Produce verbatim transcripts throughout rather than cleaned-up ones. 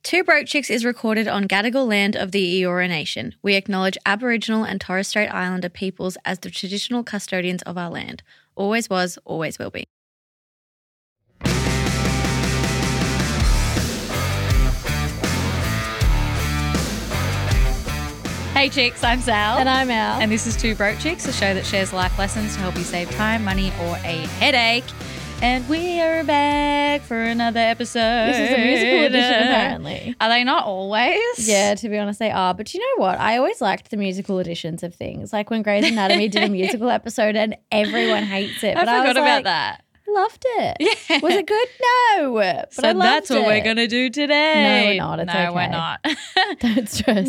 Two Broke Chicks is recorded on Gadigal land of the Eora Nation. We acknowledge Aboriginal and Torres Strait Islander peoples as the traditional custodians of our land. Always was, always will be. Hey chicks, I'm Sal. And I'm Al. And this is Two Broke Chicks, a show that shares life lessons to help you save time, money, or a headache. And we are back for another episode. This is a musical edition, apparently. Are they not always? Yeah, to be honest, they are. But you know what? I always liked the musical editions of things. Like when Grey's Anatomy did a musical episode and everyone hates it. I But I, forgot was about like, that. Loved it. Yeah. Was it good? No. But So I loved that's what it. we're going to do today. No, we're not. It's no, okay. we're not. Don't stress.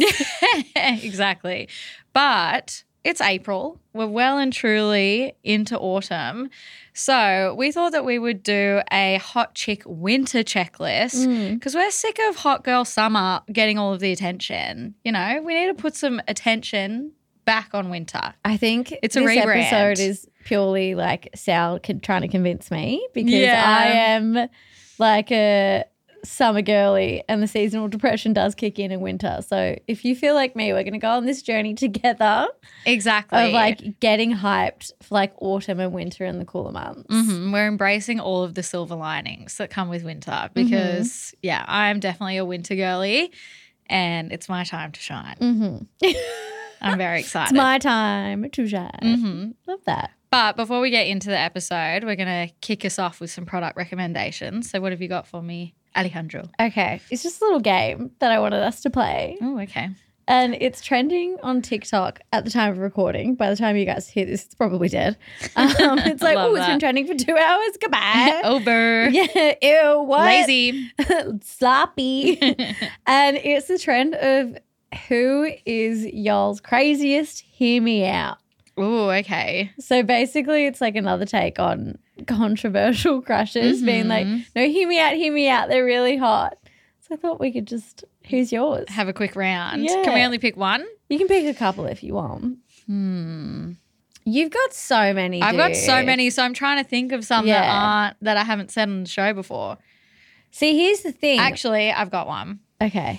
Exactly. But it's April. We're well and truly into autumn. So we thought that we would do a hot chick winter checklist because we're sick of hot girl summer getting all of the attention. You know, we need to put some attention back on winter. I think It's a this rebrand. episode is purely like Sal con- trying to convince me because Yeah. I am like a summer girly and the seasonal depression does kick in in winter. So if you feel like me, we're going to go on this journey together Exactly. of like getting hyped for like autumn and winter and the cooler months. Mhm. We're embracing all of the silver linings that come with winter because, Mm-hmm. yeah, I'm definitely a winter girly and it's my time to shine. Mm-hmm. I'm very excited. It's my time to shine. Mhm. Love that. But before we get into the episode, we're going to kick us off with some product recommendations. So what have you got for me, Alejandro? Okay. It's just a little game that I wanted us to play. Oh, okay. And it's trending on TikTok at the time of recording. By the time you guys hear this, it's probably dead. Um, it's like, Love oh, it's been that. trending for two hours. Goodbye. Over. Yeah, ew, what? Lazy. Sloppy. And it's the trend of who is y'all's craziest hear me out. Oh, okay. So basically it's like another take on controversial crushes being like, Mm-hmm. no, hear me out, hear me out. They're really hot. So I thought we could just, who's yours? Have a quick round. Yeah. Can we only pick one? You can pick a couple if you want. Hmm. You've got so many. I've got so dude. many, so I'm trying to think of some that Yeah. aren't that I haven't said on the show before. See, here's the thing. Actually, I've got one. Okay.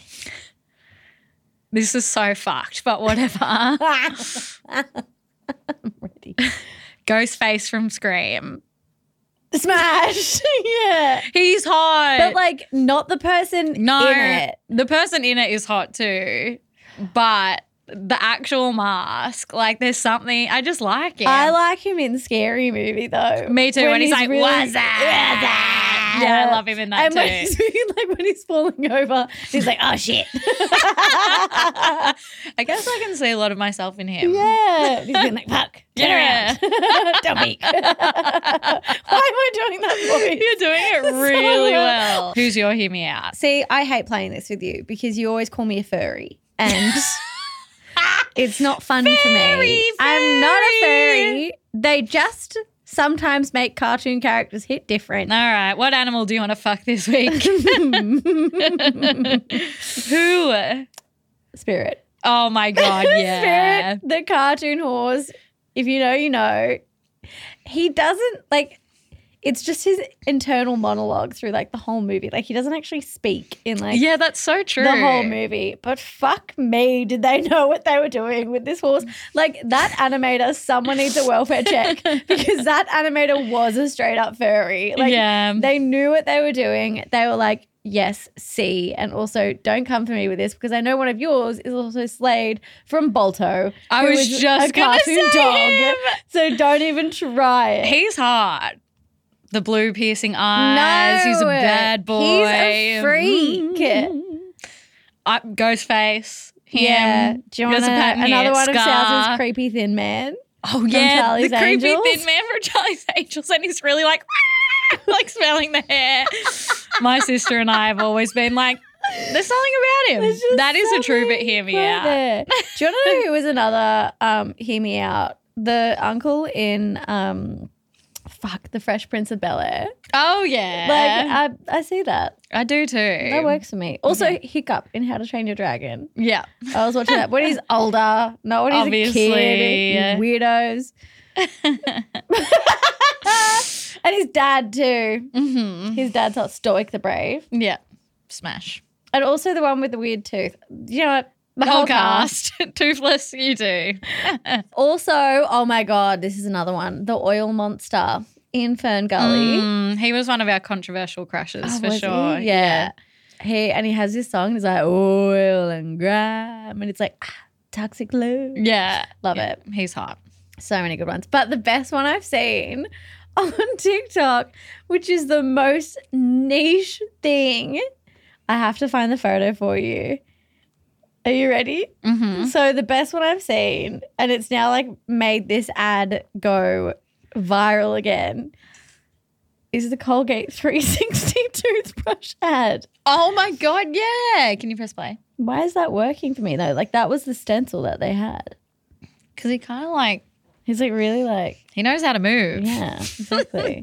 This is so fucked, but whatever. I'm ready. Ghostface from Scream. Smash. Yeah. He's hot. But like not the person no, in it. the person in it is hot too, but the actual mask, like there's something, I just like it. I like him in Scary Movie though. Me too, when he's like, really- "What's that?" Yeah, I love him in that and too. when he's, like when he's falling over, he's like, oh shit. I guess I can see a lot of myself in him. Yeah. He's been like, fuck. Turn Yeah. around. Don't peek. Why am I doing that voice? You're doing it So really well. well. Who's your hear me out? See, I hate playing this with you because you always call me a furry. And it's not fun for Furry, me. I'm not a furry. furry. They just sometimes make cartoon characters hit different. All right, what animal do you want to fuck this week? Who? Spirit. Oh my God, yeah. Spirit, the cartoon horse. If you know, you know. He doesn't, like, it's just his internal monologue through, like, the whole movie. Like, he doesn't actually speak in, like, Yeah, that's so true. the whole movie. But fuck me, did they know what they were doing with this horse? Like, that animator, someone needs a welfare check because that animator was a straight up furry. Like, Yeah. they knew what they were doing. They were like, yes, see. And also, don't come for me with this because I know one of yours is also Slade from Balto. I who was is just a gonna cartoon say dog. him. So don't even try it. He's hot. The blue piercing eyes. He's a bad boy. He's a freak. Mm. I, Ghostface. Him. Yeah. Do you want There's a pattern here. another one of Scar. Sal's creepy thin man? Oh from yeah, Charlie's the creepy Angels? thin man from Charlie's Angels, and he's really like, like smelling the hair. My sister and I have always been like, there's something about him. There's just That is a true bit. something Hear me right out. there. Do you want to know who was another um, hear me out? The uncle in um, fuck the Fresh Prince of Bel Air. Oh yeah, Like I, I see that. I do too. That works for me. Also, Okay. Hiccup in How to Train Your Dragon. Yeah. I was watching that when he's older, not when he's Obviously. a kid. You weirdos. And his dad too. hmm His dad's not Stoic the Brave. Yeah. Smash. And also the one with the weird tooth. You know what? The whole cast. Toothless, you do. Also, oh my God, this is another one. The oil monster in Fern Gully. Mm, he was one of our controversial crushes Oh, for was he? sure. Yeah. He and he has this song. He's like oil and grime, and it's like ah, toxic love. Yeah. Love Yeah. it. He's hot. So many good ones. But the best one I've seen on TikTok, which is the most niche thing, I have to find the photo for you. Are you ready? Mm-hmm. So the best one I've seen, and it's now like made this ad go viral again, is the Colgate three sixty toothbrush ad. Oh my God, yeah. Can you press play? Why is that working for me though? Like that was the stencil that they had. Because he kind of like, He's like really like, he knows how to move. yeah, exactly.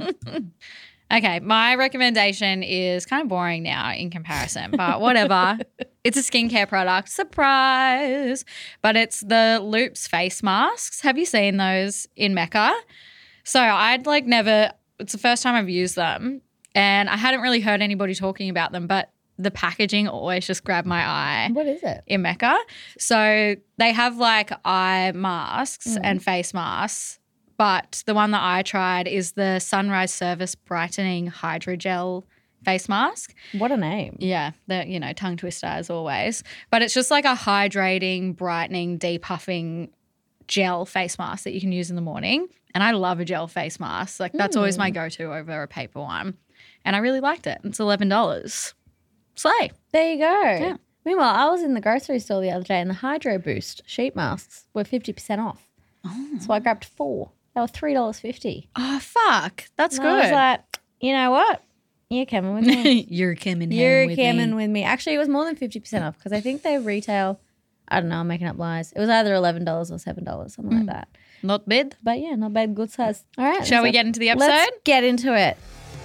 Okay, my recommendation is kind of boring now in comparison, but whatever. It's a skincare product. Surprise. But it's the Loops face masks. Have you seen those in Mecca? So I'd like never, it's the first time I've used them and I hadn't really heard anybody talking about them, but the packaging always just grabbed my eye. What is it? In Mecca. So they have like eye masks Mm. and face masks, but the one that I tried is the Sunrise Service Brightening Hydrogel face mask. What a name. Yeah, the you know, tongue twister as always. But it's just like a hydrating, brightening, depuffing gel face mask that you can use in the morning. And I love a gel face mask. Like that's always my go-to over a paper one. And I really liked it. It's eleven dollars. Slay. There you go. Yeah. Meanwhile, I was in the grocery store the other day and the Hydro Boost sheet masks were fifty percent off. Oh. So I grabbed four. They were three dollars fifty. Oh, fuck. That's And I was good. like, you know what? You're coming with me. You're coming You're with coming me. with me. Actually, it was more than fifty percent off because I think they retail, I don't know, I'm making up lies. It was either eleven dollars or seven dollars, something like that. Not bad. But yeah, not bad, good size. All right. Shall we so get into the episode? Let's get into it.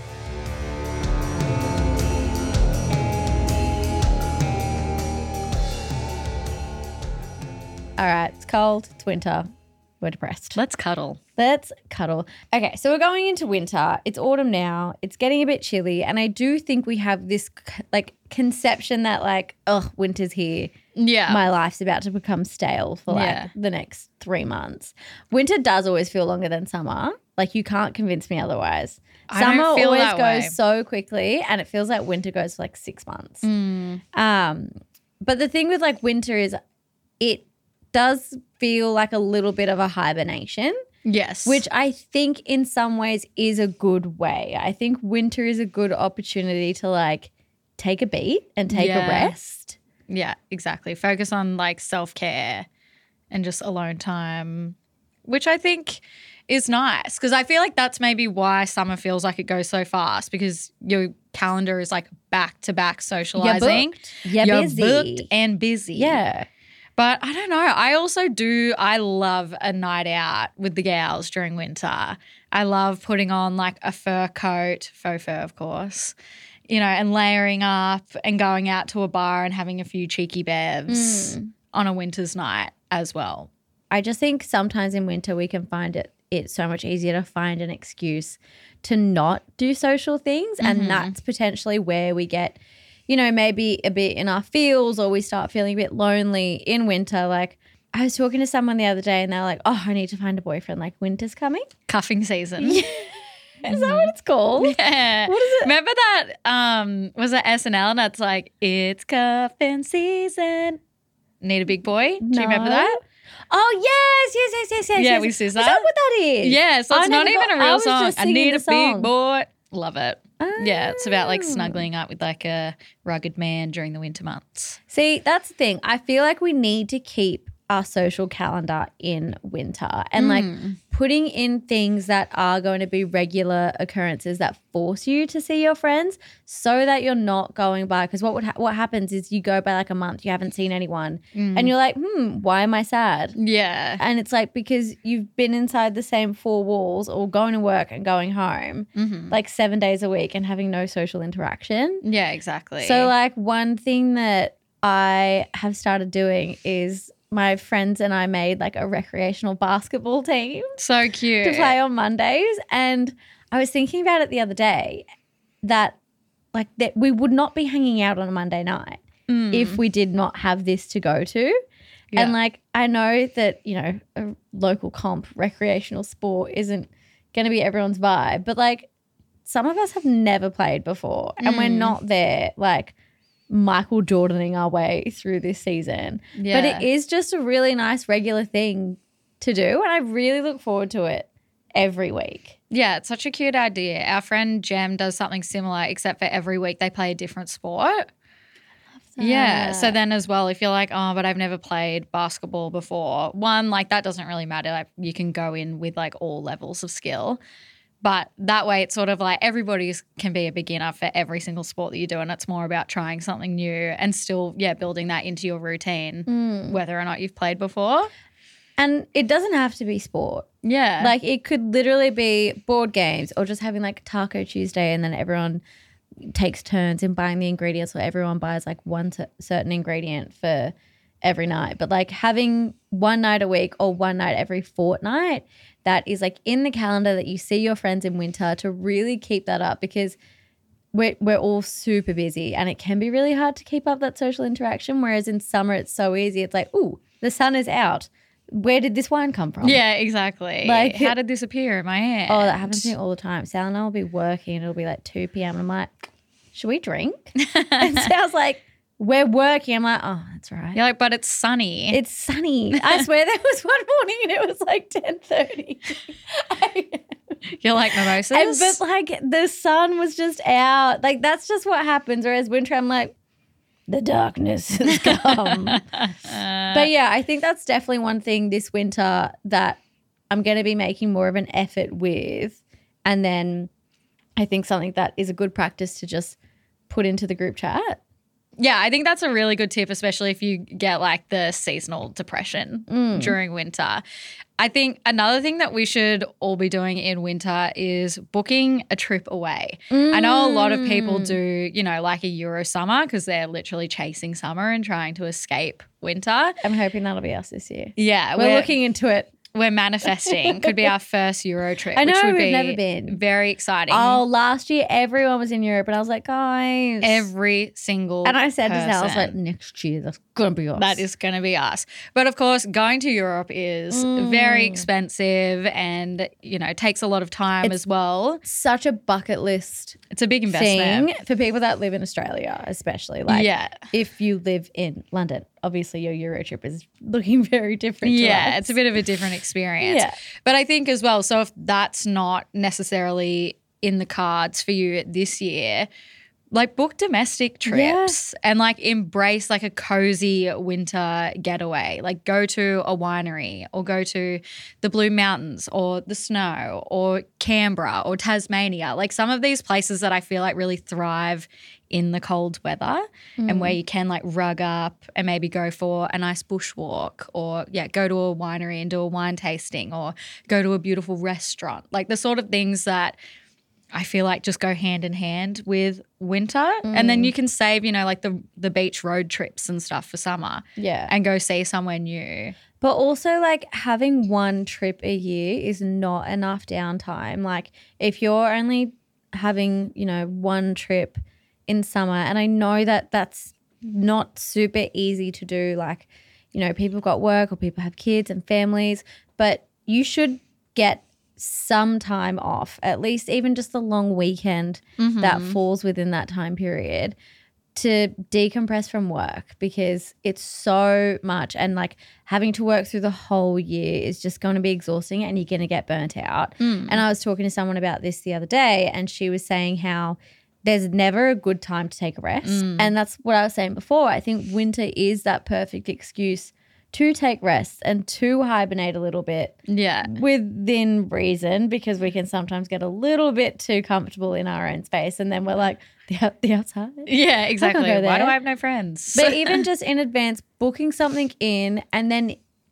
All right, it's cold, it's winter, we're depressed. Let's cuddle. Let's cuddle. Okay, so we're going into winter. It's autumn now. It's getting a bit chilly, and I do think we have this like conception that like, oh, winter's here. Yeah. My life's about to become stale for like Yeah. the next three months. Winter does always feel longer than summer. Like you can't convince me otherwise. I don't Summer feel always that goes way. so quickly, and it feels like winter goes for like six months. Mm. Um, but the thing with like winter is it does feel like a little bit of a hibernation, Yes. which I think in some ways is a good way. I think winter is a good opportunity to like take a beat and take Yeah. a rest. Yeah, exactly. Focus on like self-care and just alone time, which I think is nice because I feel like that's maybe why summer feels like it goes so fast because your calendar is like back to back socializing. booked. You're You're busy. booked and busy. Yeah. But I don't know. I also do. I love a night out with the gals during winter. I love putting on like a fur coat, faux fur, of course, you know, and layering up and going out to a bar and having a few cheeky bevs Mm. on a winter's night as well. I just think sometimes in winter we can find it it's so much easier to find an excuse to not do social things. Mhm. And that's potentially where we get, you know, maybe a bit in our feels or we start feeling a bit lonely in winter. Like I was talking to someone the other day and they're like, oh, I need to find a boyfriend. Like winter's coming. Cuffing season. Yeah. Is that what it's called? Yeah. What is it? Remember that, um, was it S N L and that's like, it's cuffing season. Need a big boy? Do you remember No. that? Oh, yes, yes, yes, yes, yes. Yeah, yes. we SZA. Is that what that is? Yeah, so I it's not never even got- a I real was song. just I singing need the a song. big boy. Love it. Yeah, it's about like Ah. snuggling up with like a rugged man during the winter months. See, that's the thing. I feel like we need to keep our social calendar in winter and like Mm. putting in things that are going to be regular occurrences that force you to see your friends so that you're not going by because what would ha- what happens is you go by like a month you haven't seen anyone Mm. and you're like, hmm, why am I sad? Yeah. And it's like because you've been inside the same four walls or going to work and going home Mhm. like seven days a week and having no social interaction. Yeah, exactly. So like one thing that I have started doing is my friends and I made like a recreational basketball team so cute. to play on Mondays. And I was thinking about it the other day that like that we would not be hanging out on a Monday night Mm. if we did not have this to go to. Yeah. And like, I know that, you know, a local comp recreational sport isn't going to be everyone's vibe, but like some of us have never played before and we're Mm. not there like Michael Jordaning our way through this season. Yeah. But it is just a really nice regular thing to do. And I really look forward to it every week. Yeah, it's such a cute idea. Our friend Jem does something similar, except for every week they play a different sport. Yeah. So then as well, if you're like, oh, but I've never played basketball before, one, like that doesn't really matter. Like you can go in with like all levels of skill. But that way it's sort of like everybody can be a beginner for every single sport that you do. And it's more about trying something new and still, yeah, building that into your routine, Mm. whether or not you've played before. And it doesn't have to be sport. Yeah. Like it could literally be board games or just having like Taco Tuesday and then everyone takes turns in buying the ingredients or everyone buys like one t- certain ingredient for every night. But like having one night a week or one night every fortnight that is like in the calendar that you see your friends in winter to really keep that up because we're, we're all super busy and it can be really hard to keep up that social interaction. Whereas in summer it's so easy. It's like, ooh, the sun is out. Where did this wine come from? Yeah, exactly. Like- How did this appear in my hand? Oh, that happens to me all the time. Sal and I will be working and it'll be like two p.m. and I'm like, should we drink? And Sal's like, we're working. I'm like, oh, that's right. You're like, but it's sunny. It's sunny. I swear there was one morning and it was like ten thirty. You're like mimosas? And, but like the sun was just out. Like that's just what happens. Whereas winter, I'm like, the darkness has come. But yeah, I think that's definitely one thing this winter that I'm going to be making more of an effort with. And then I think something that is a good practice to just put into the group chat. Yeah, I think that's a really good tip, especially if you get like the seasonal depression Mm. during winter. I think another thing that we should all be doing in winter is booking a trip away. I know a lot of people Mm. do, you know, like a Euro summer because they're literally chasing summer and trying to escape winter. I'm hoping that'll be us this year. Yeah, We're, looking into it. We're manifesting. Could be our first Euro trip. I know, which would we've be never been. Very exciting. Oh, last year everyone was in Europe and I was like, guys. Every single and I said to Sal, I was person. like, next year that's going to be us. That is going to be us. But of course, going to Europe is Mm. very expensive and, you know, takes a lot of time It's as well. such a bucket list It's a big investment. thing for people that live in Australia, especially. Like, yeah. if you live in London, obviously your Euro trip is looking very different to Yeah, us. it's a bit of a different experience. Yeah. But I think as well, so if that's not necessarily in the cards for you this year, like book domestic trips and like embrace like a cozy winter getaway. Like go to a winery or go to the Blue Mountains or the Snow or Canberra or Tasmania. Like some of these places that I feel like really thrive in the cold weather and where you can like rug up and maybe go for a nice bushwalk or yeah, go to a winery and do a wine tasting or go to a beautiful restaurant. Like the sort of things that I feel like just go hand in hand with winter. And then you can save, you know, like the the beach road trips and stuff for summer Yeah. and go see somewhere new. But also, like, having one trip a year is not enough downtime. Like, if you're only having, you know, one trip in summer, and I know that that's not super easy to do. Like, you know, people have got work or people have kids and families, but you should get some time off, at least even just a long weekend that falls within that time period to decompress from work, because it's so much, and like having to work through the whole year is just going to be exhausting and you're going to get burnt out. And I was talking to someone about this the other day and she was saying how there's never a good time to take a rest. And that's what I was saying before. I think winter is that perfect excuse to take rest and to hibernate a little bit Yeah. within reason, because we can sometimes get a little bit too comfortable in our own space and then we're like, the, out- the outside. Yeah, exactly. go Why do there. I have no friends? But even just in advance, booking something in, and then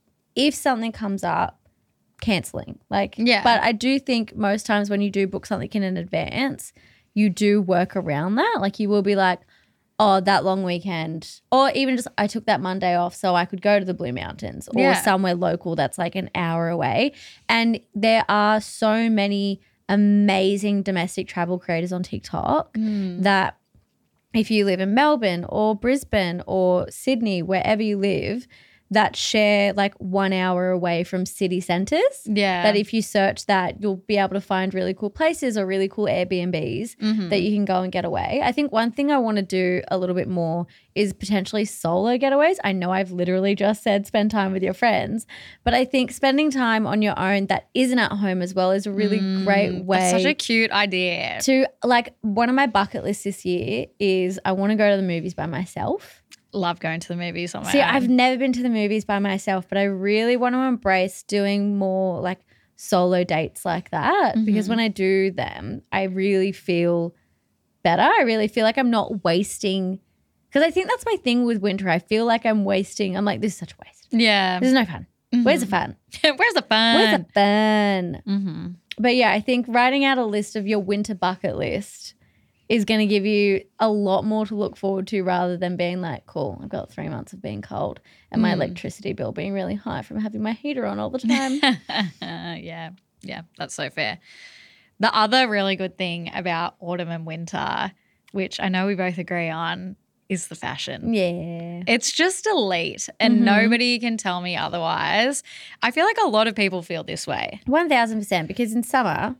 if something comes up, cancelling. Like, Yeah. But I do think most times when you do book something in in advance, you do work around that. Like you will be like, oh, that long weekend, or even just I took that Monday off so I could go to the Blue Mountains or Yeah. somewhere local that's like an hour away. And there are so many amazing domestic travel creators on TikTok that if you live in Melbourne or Brisbane or Sydney, wherever you live, that share like one hour away from city centres. Yeah. That if you search that, you'll be able to find really cool places or really cool Airbnbs Mhm. that you can go and get away. I think one thing I want to do a little bit more is potentially solo getaways. I know I've literally just said spend time with your friends, but I think spending time on your own that isn't at home as well is a really great Mm, way. That's such a cute idea. To like, one of my bucket lists this year is I want to go to the movies by myself. Love going to the movies on my See, own. I've never been to the movies by myself, but I really want to embrace doing more like solo dates like that because Mhm. when I do them, I really feel better. I really feel like I'm not wasting, because I think that's my thing with winter. I feel like I'm wasting. I'm like, this is such a waste. Yeah. This is no fun. Where's the fun? Where's the fun? Where's the fun? Mm-hmm. But yeah, I think writing out a list of your winter bucket list is going to give you a lot more to look forward to rather than being like, cool, I've got three months of being cold and my Mm. electricity bill being really high from having my heater on all the time. yeah. Yeah. That's so fair. The other really good thing about autumn and winter, which I know we both agree on, is the fashion. Yeah. It's just elite and Mhm. nobody can tell me otherwise. I feel like a lot of people feel this way. one thousand percent because in summer,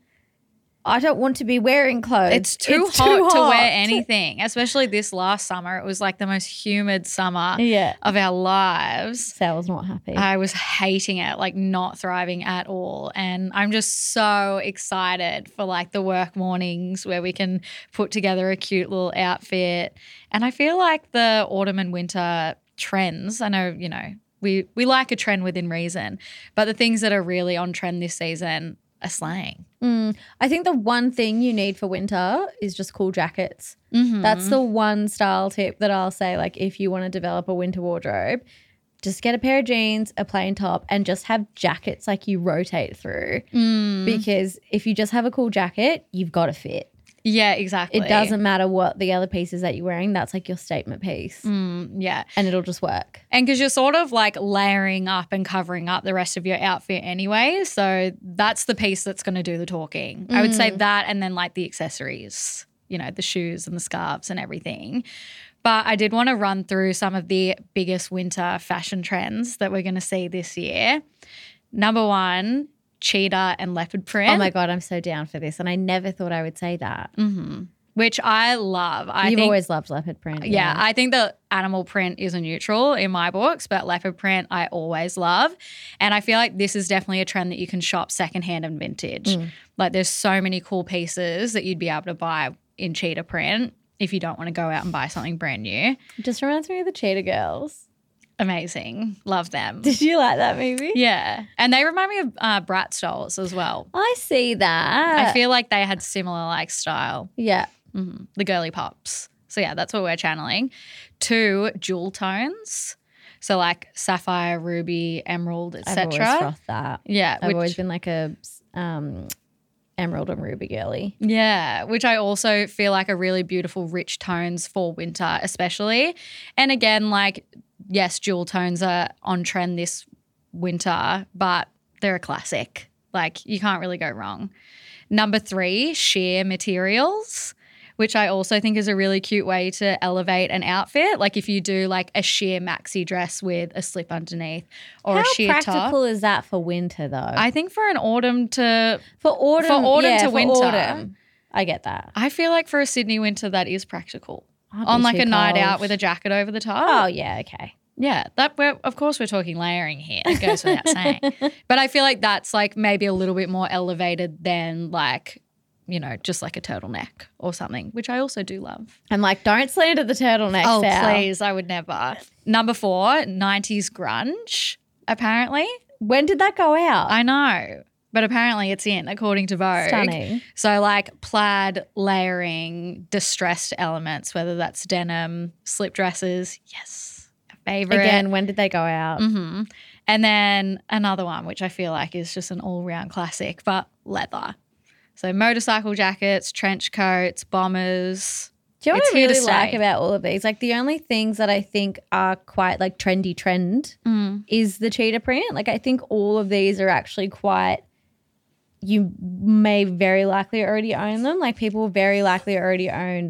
I don't want to be wearing clothes. It's too, It's hot, too to hot. wear anything, especially this last summer. It was like the most humid summer Yeah. of our lives. Sal's not happy. I was hating it, like not thriving at all. And I'm just so excited for like the work mornings where we can put together a cute little outfit. And I feel like the autumn and winter trends, I know, you know, we, we like a trend within reason, but the things that are really on trend this season are slaying. Mm, I think the one thing you need for winter is just cool jackets. Mm-hmm. That's the one style tip that I'll say, like, if you want to develop a winter wardrobe, just get a pair of jeans, a plain top, and just have jackets like you rotate through. Mm. Because if you just have a cool jacket, you've got to fit. Yeah, exactly. It doesn't matter what the other pieces that you're wearing. That's like your statement piece. Mm, yeah. And it'll just work. And because you're sort of like layering up and covering up the rest of your outfit anyway. So that's the piece that's going to do the talking. I would say that and then like the accessories, you know, the shoes and the scarves and everything. But I did want to run through some of the biggest winter fashion trends that we're going to see this year. Number one, cheetah and leopard print. Oh my God, I'm so down for this. And I never thought I would say that. Mm-hmm. Which I love. I You've think, always loved leopard print. Yeah, I think the animal print is a neutral in my books, but leopard print I always love. And I feel like this is definitely a trend that you can shop secondhand and vintage. Mm. Like there's so many cool pieces that you'd be able to buy in cheetah print if you don't want to go out and buy something brand new. Just reminds me of the Cheetah Girls. Amazing. Love them. Did you like that movie? Yeah. And they remind me of uh, Bratz dolls as well. I see that. I feel like they had similar like style. Yeah. Mm-hmm. The girly pops. So yeah, that's what we're channeling. Two, jewel tones. So like sapphire, ruby, emerald, et I've always cetera. frothed that. Yeah, I've which, always been like a um, emerald and ruby girly. yeah, which I also feel like are really beautiful, rich tones for winter, especially. And again, like yes, jewel tones are on trend this winter, but they're a classic. Like you can't really go wrong. Number three, sheer materials, which I also think is a really cute way to elevate an outfit. Like if you do like a sheer maxi dress with a slip underneath or How a sheer practical top. is that for winter though? I think for an autumn to, for autumn, for autumn yeah, to for winter. autumn, I get that. I feel like for a Sydney winter that is practical. I'd On be like too a night cold. out with a jacket over the top. Oh yeah, okay. Yeah, that we're, of course we're talking layering here. It goes without saying. But I feel like that's like maybe a little bit more elevated than like, you know, just like a turtleneck or something, which I also do love. I'm like, don't slander the turtleneck. Oh, Sal. please. I would never. Number four, nineties grunge, apparently. When did that go out? I know, but apparently it's in, according to Vogue. Stunning. So like plaid layering, distressed elements, whether that's denim, slip dresses. Yes, a favorite. Again, when did they go out? hmm And then another one, which I feel like is just an all-round classic, but leather. So motorcycle jackets, trench coats, bombers. Do you know It's what I here to really like stay. about all of these? Like the only things that I think are quite like trendy trend Mm. is the cheetah print. Like I think all of these are actually quite, you may very likely already own them. Like people very likely already own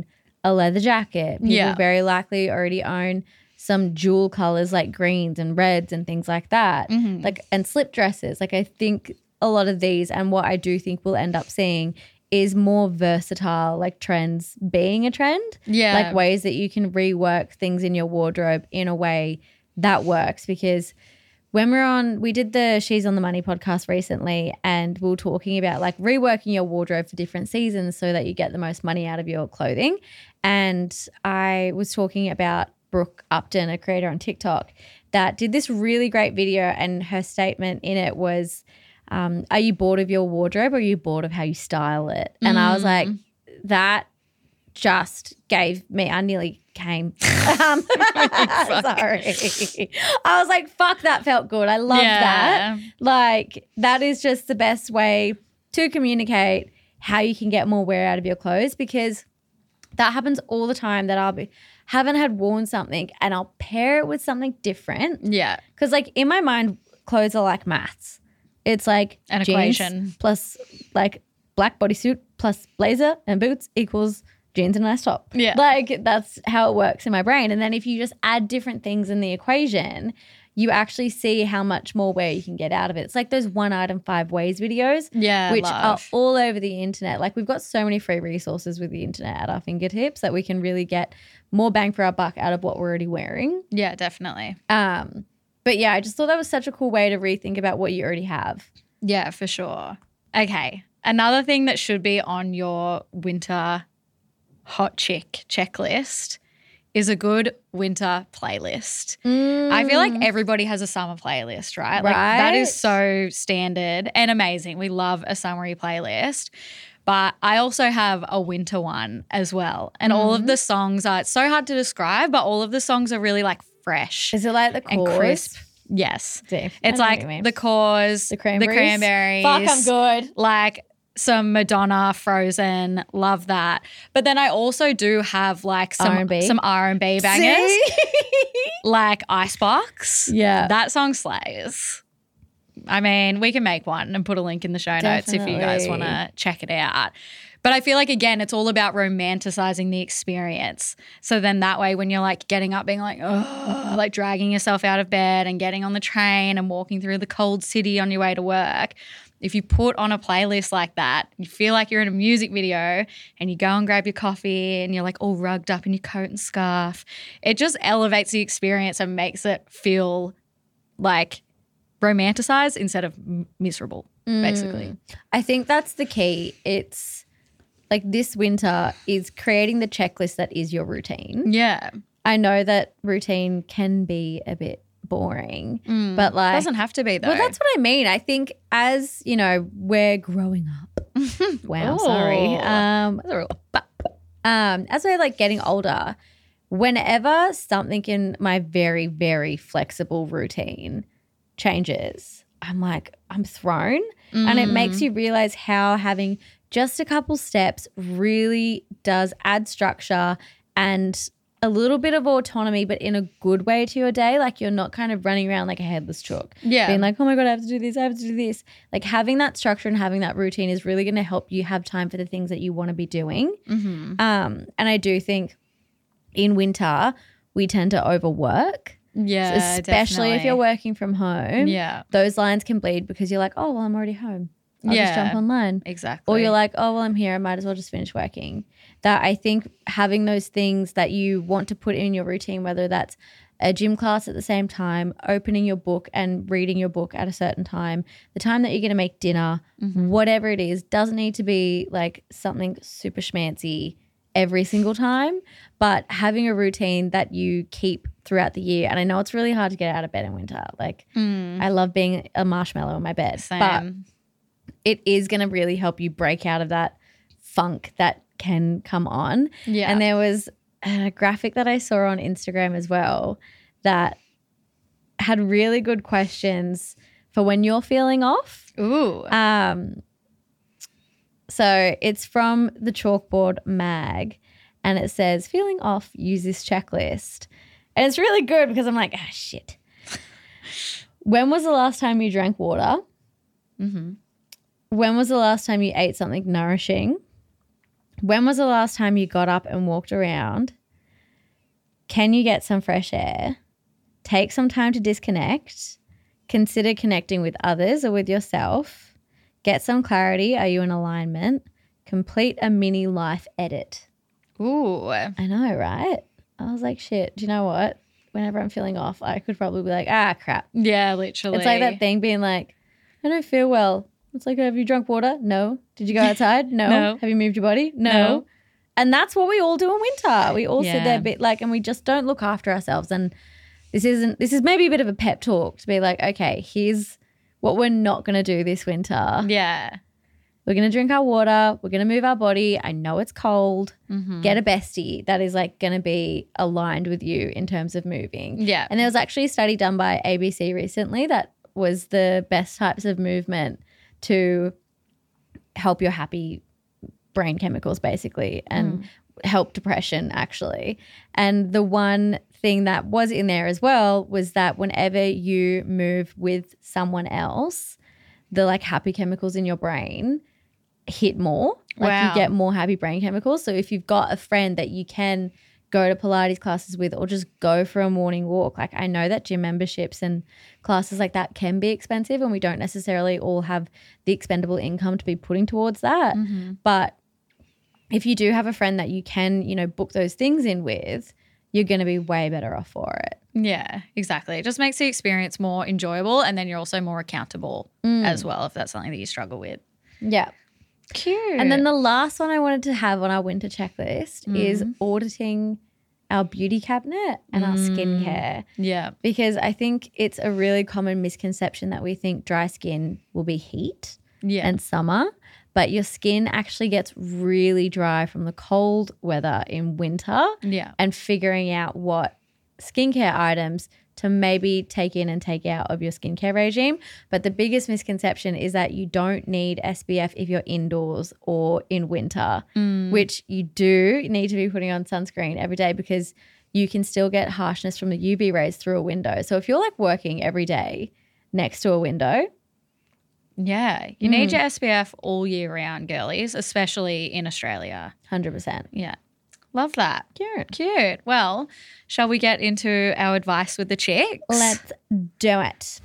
a leather jacket. People Yeah. very likely already own some jewel colors like greens and reds and things like that. Mhm. Like and slip dresses. Like I think a lot of these and what I do think we'll end up seeing is more versatile like trends being a trend. Yeah. Like ways that you can rework things in your wardrobe in a way that works. Because when we're on, we did the She's on the Money podcast recently and we were talking about like reworking your wardrobe for different seasons so that you get the most money out of your clothing. And I was talking about Brooke Upton, a creator on TikTok, that did this really great video, and her statement in it was, um, are you bored of your wardrobe or are you bored of how you style it? And I was like, that just gave me, I nearly came. Um, sorry. I was like, fuck, that felt good. I love Yeah. that. Like, that is just the best way to communicate how you can get more wear out of your clothes, because that happens all the time that I'll be, haven't had worn something and I'll pair it with something different. Yeah. Because like in my mind, clothes are like maths. It's like An jeans equation. plus like black bodysuit plus blazer and boots equals jeans and a nice top. Yeah. Like that's how it works in my brain. And then if you just add different things in the equation, you actually see how much more wear you can get out of it. It's like those one item five ways videos, Yeah. which love. are all over the internet. Like we've got so many free resources with the internet at our fingertips that we can really get more bang for our buck out of what we're already wearing. Yeah, definitely. Um, but yeah, I just thought that was such a cool way to rethink about what you already have. Yeah, for sure. Okay. Another thing that should be on your winter hot chick checklist is a good winter playlist. I feel like everybody has a summer playlist, right? Like that Right. is so standard and amazing. We love a summery playlist. But I also have a winter one as well. And all of the songs are, it's so hard to describe, but all of the songs are really like fresh Is it like the and Cause? crisp. Yes. See, I It's know what you like mean. the Cause, The Cranberries. the Cranberries. Fuck, I'm good. Like some Madonna, Frozen, love that. But then I also do have like some R and B. some R and B bangers, See? like Icebox. Yeah. That song slays. I mean, we can make one and put a link in the show notes if you guys Definitely. want to check it out. But I feel like, again, it's all about romanticizing the experience. So then that way when you're like getting up being like, oh, like dragging yourself out of bed and getting on the train and walking through the cold city on your way to work, if you put on a playlist like that, you feel like you're in a music video and you go and grab your coffee and you're like all rugged up in your coat and scarf, it just elevates the experience and makes it feel like romanticized instead of m- miserable, basically. I think that's the key. It's like this winter is creating the checklist that is your routine. Yeah. I know that routine can be a bit boring, but like Doesn't have to be though. well, that's what I mean. I think as you know, we're growing up. Wow, sorry. Ooh. Um, um, as we're like getting older, whenever something in my very, very flexible routine changes, I'm like, I'm thrown. And it makes you realize how having just a couple steps really does add structure and a little bit of autonomy, but in a good way to your day. Like you're not kind of running around like a headless chook. Yeah. Being like, oh my God, I have to do this, I have to do this. Like having that structure and having that routine is really going to help you have time for the things that you want to be doing. Mm-hmm. Um, and I do think in winter, we tend to overwork. Yeah, Especially if you're working from home. Yeah, Those lines can bleed because you're like, oh, well, I'm already home. I'll Yeah. just jump online. exactly. Or you're like, oh, well, I'm here. I might as well just finish working. That I think having those things that you want to put in your routine, whether that's a gym class at the same time, opening your book and reading your book at a certain time, the time that you're going to make dinner, whatever it is, doesn't need to be like something super schmancy every single time, but having a routine that you keep throughout the year. And I know it's really hard to get out of bed in winter. Like Mm, I love being a marshmallow in my bed, same. but it is going to really help you break out of that funk that can come on. yeah. And there was a graphic that I saw on Instagram as well that had really good questions for when you're feeling off. Ooh. Um, so it's from the Chalkboard Mag and it says, feeling off, use this checklist. And it's really good because I'm like, ah, shit. When was the last time you drank water? mm-hmm. When was the last time you ate something nourishing? When was the last time you got up and walked around? Can you get some fresh air? Take some time to disconnect. Consider connecting with others or with yourself. Get some clarity. Are you in alignment? Complete a mini life edit. Ooh. I know, right? I was like, shit, do you know what? Whenever I'm feeling off, I could probably be like, ah, crap. Yeah, literally. It's like that thing being like, I don't feel well. It's like, have you drunk water? No. Did you go outside? No. No. Have you moved your body? No. No. And that's what we all do in winter. We all sit Yeah. there a bit like, and we just don't look after ourselves. And this isn't, this is maybe a bit of a pep talk to be like, okay, here's what we're not going to do this winter. Yeah. We're going to drink our water. We're going to move our body. I know it's cold. Mm-hmm. Get a bestie that is like going to be aligned with you in terms of moving. Yeah. And there was actually a study done by A B C recently that was the best types of movement to help your happy brain chemicals basically and mm. help depression actually. And the one thing that was in there as well was that whenever you move with someone else, the like happy chemicals in your brain hit more. Like wow. you get more happy brain chemicals. So if you've got a friend that you can go to Pilates classes with or just go for a morning walk, like I know that gym memberships and classes like that can be expensive and we don't necessarily all have the expendable income to be putting towards that. Mm-hmm. But if you do have a friend that you can, you know, book those things in with, you're going to be way better off for it. Yeah, exactly. It just makes the experience more enjoyable and then you're also more accountable Mm. as well if that's something that you struggle with. Yeah. Cute. And then the last one I wanted to have on our winter checklist Mm. is auditing our beauty cabinet and our Mm. skincare. Yeah. Because I think it's a really common misconception that we think dry skin will be heat Yeah. and summer, but your skin actually gets really dry from the cold weather in winter. Yeah. And figuring out what skincare items to maybe take in and take out of your skincare regime. But the biggest misconception is that you don't need S P F if you're indoors or in winter, Mm. which you do need to be putting on sunscreen every day because you can still get harshness from the U V rays through a window. So if you're like working every day next to a window, Yeah. You need your S P F all year round, girlies, especially in Australia. one hundred percent. Yeah. Love that. Cute. Cute. Well, shall we get into our advice with the chicks? Let's do it.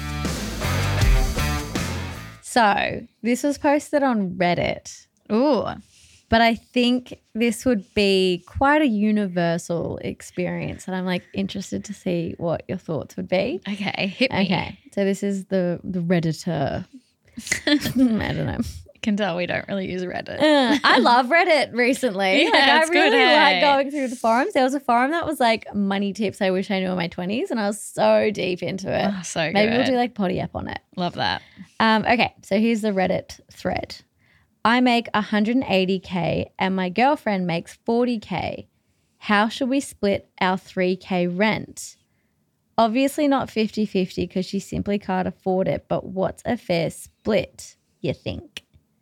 So this was posted on Reddit, Ooh. but I think this would be quite a universal experience and I'm like interested to see what your thoughts would be. Okay. Hit me. Okay. So this is the, the Redditor. I don't know. Can tell we don't really use Reddit. Uh, I love Reddit recently. Yeah, like, I it's really good, like hey? going through the forums. There was a forum that was like money tips I wish I knew in my twenties and I was so deep into it. Oh, so good. Maybe we'll do like Potty App on it. Love that. Um, okay, so here's the Reddit thread. I make one hundred eighty K and my girlfriend makes forty K. How should we split our three K rent? Obviously not fifty-fifty because she simply can't afford it, but what's a fair split, you think?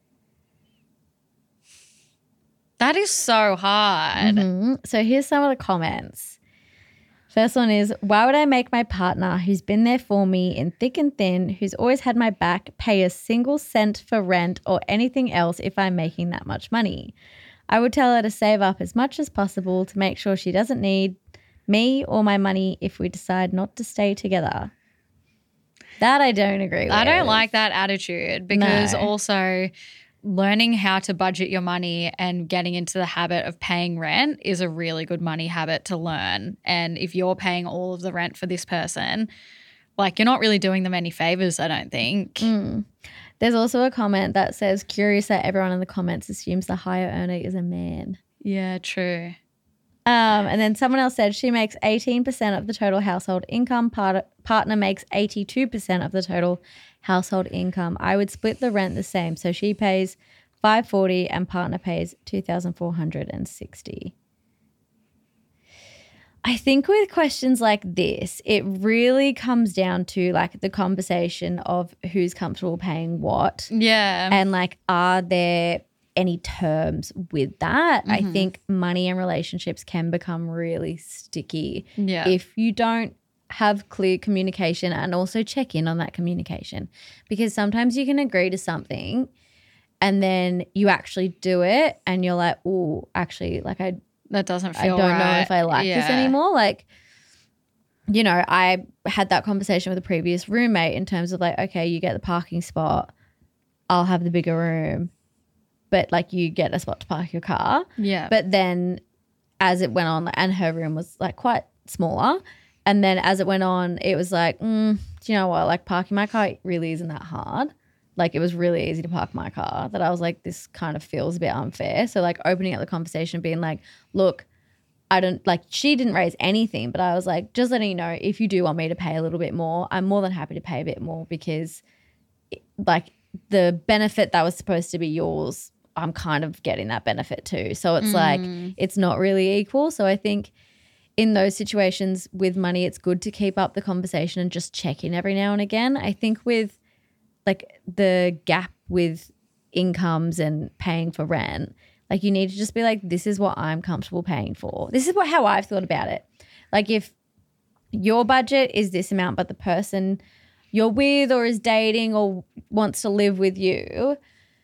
That is so hard. Mhm. So here's some of the comments. First one is, why would I make my partner who's been there for me in thick and thin, who's always had my back, pay a single cent for rent or anything else if I'm making that much money? I would tell her to save up as much as possible to make sure she doesn't need me or my money if we decide not to stay together. That I don't agree with. I don't like that attitude because No. also learning how to budget your money and getting into the habit of paying rent is a really good money habit to learn. And if you're paying all of the rent for this person, like you're not really doing them any favors, I don't think. Mm. There's also a comment that says, curious that everyone in the comments assumes the higher earner is a man. Yeah, true. Um, and then someone else said she makes eighteen percent of the total household income. Part- partner makes eighty-two percent of the total household income. I would split the rent the same. So she pays five hundred forty dollars and partner pays two thousand four hundred sixty dollars. I think with questions like this, it really comes down to like the conversation of who's comfortable paying what. Yeah. And like, are there any terms with that? Mm-hmm. I think money and relationships can become really sticky yeah. if you don't have clear communication and also check in on that communication, because sometimes you can agree to something and then you actually do it and you're like, oh, actually, like I, That doesn't I feel don't right. know if I like this Yeah. anymore. Like, you know, I had that conversation with a previous roommate in terms of like, okay, you get the parking spot, I'll have the bigger room, but like you get a spot to park your car. Yeah. But then as it went on, and her room was like quite smaller, and then as it went on, it was like, mm, do you know what? Like parking my car really isn't that hard. Like it was really easy to park my car that I was like, this kind of feels a bit unfair. So like opening up the conversation, being like, look, I don't like, she didn't raise anything, but I was like, just letting you know, if you do want me to pay a little bit more, I'm more than happy to pay a bit more because like the benefit that was supposed to be yours, I'm kind of getting that benefit too. So it's mm. like, it's not really equal. So I think in those situations with money, it's good to keep up the conversation and just check in every now and again. I think with like the gap with incomes and paying for rent, like you need to just be like, this is what I'm comfortable paying for. This is what how I've thought about it. Like if your budget is this amount, but the person you're with or is dating or wants to live with you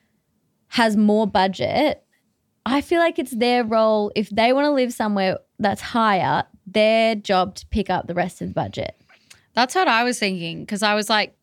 has more budget, I feel like it's their role, if they want to live somewhere that's higher, their job to pick up the rest of the budget. That's what I was thinking, because I was like,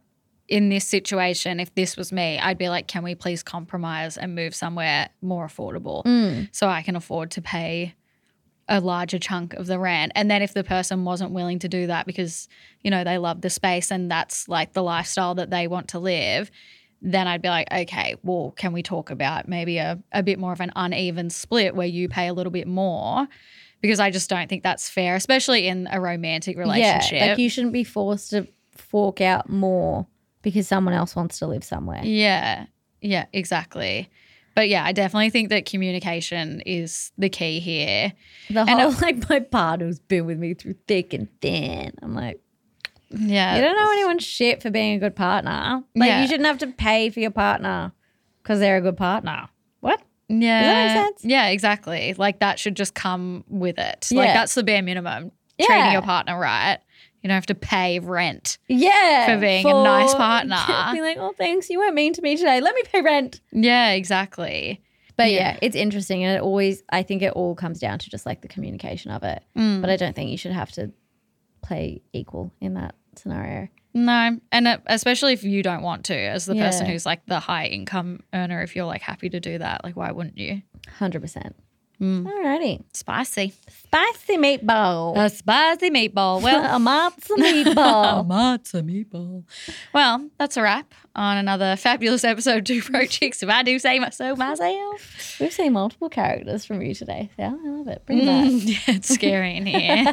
in this situation, if this was me, I'd be like, can we please compromise and move somewhere more affordable Mm. so I can afford to pay a larger chunk of the rent? And then if the person wasn't willing to do that because, you know, they love the space and that's like the lifestyle that they want to live, then I'd be like, okay, well, can we talk about maybe a, a bit more of an uneven split where you pay a little bit more? Because I just don't think that's fair, especially in a romantic relationship. Yeah, like you shouldn't be forced to fork out more because someone else wants to live somewhere. Yeah, yeah, exactly. But yeah, I definitely think that communication is the key here. The And whole it- like my partner's been with me through thick and thin. I'm like, Yeah. you don't know anyone's shit for being a good partner. Like Yeah. you shouldn't have to pay for your partner because they're a good partner. What? Yeah. Does that make sense? Yeah, exactly. Like that should just come with it. Yeah. Like that's the bare minimum. Yeah. Treating your partner right. You don't have to pay rent. Yeah. For being a nice partner. Being like, oh, thanks. You weren't mean to me today. Let me pay rent. Yeah, exactly. But Yeah. yeah, it's interesting. And it always, I think it all comes down to just like the communication of it. Mm. But I don't think you should have to play equal in that scenario. No. And it, especially if you don't want to, as the person Yeah. who's like the high income earner, if you're like happy to do that, like why wouldn't you? one hundred percent. Mm. Alrighty. Spicy. Spicy meatball. A spicy meatball. Well, a matzo meatball. matzo meatball. Well, that's a wrap on another fabulous episode of Two Broke Chicks, if I do say so myself. We've seen multiple characters from you today. Yeah, I love it. Bring it back. Mm, yeah, it's scary in here.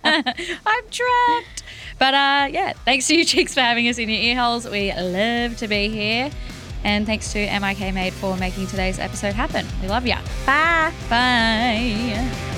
I'm trapped. But uh, yeah, thanks to you chicks for having us in your ear holes. We love to be here. And thanks to M I K Made for making today's episode happen. We love ya. Bye. Bye.